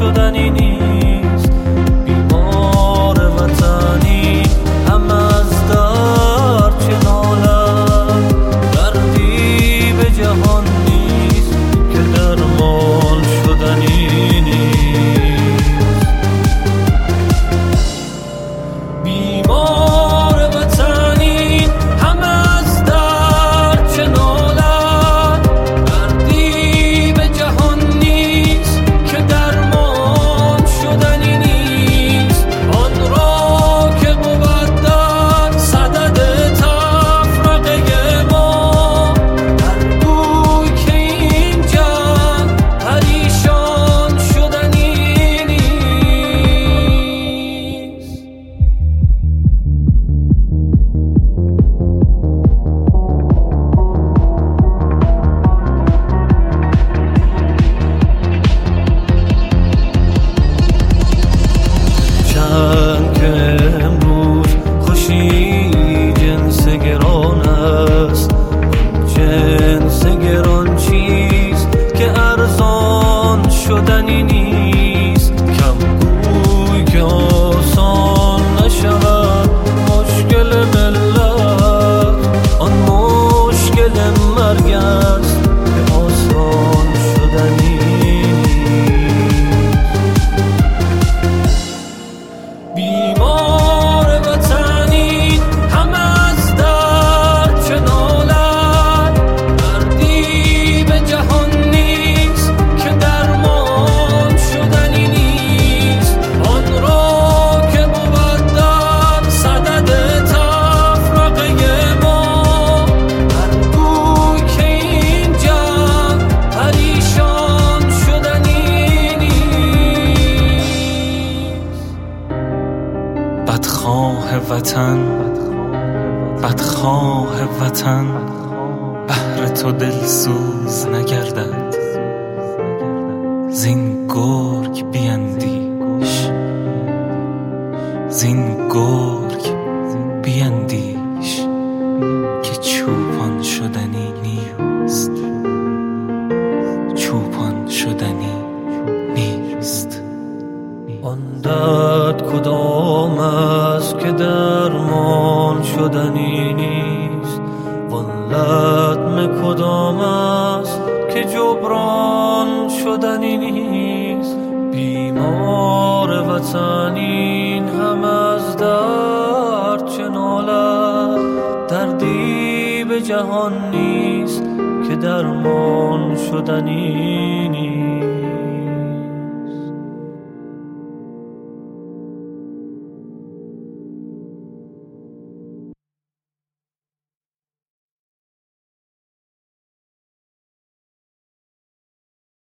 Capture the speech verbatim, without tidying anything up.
شدنی نیست. بیمار وطنی هم از درد چه نالد، دردی به جهان نیست که درمان شدنی نیست. بیمار وطنی هم از درد چه نالد، دردی به جهان نیست که درمان شدنی نیست. آن را که بود در صدد تفرقه ما، در بوی که این جمع پریشان شدنی نیست. چند که امروز خوشی جنس گران است، جنس گران چیست که ارزان شدنی نیست. کم گوی که آسان نشود مشکل ملت، آن مشکل مرگ است که آسان شدنی بیمار وطنی هم از درد چه نالد، دردی به جهان نیست که درمان شدنی نیست. آن را که بود در صدد تفرقه ما، در بوی که این جمع پریشان شدنی نیست. بدخواه وطن، بدخواه وطن، بهر تو دلسوز نگردد. زین گرگ بیندیش، زین گرگ بیندیش که چوپان شدنی نیست، چوپان شدنی نیست. آن درد کدام است که درمان شدنی نیست، وان لطم کدام است که جبران شدنی نیست. بیمار وطنین هم از درد چه نالد، دردی به جهان نیست که درمان شدنی نیست.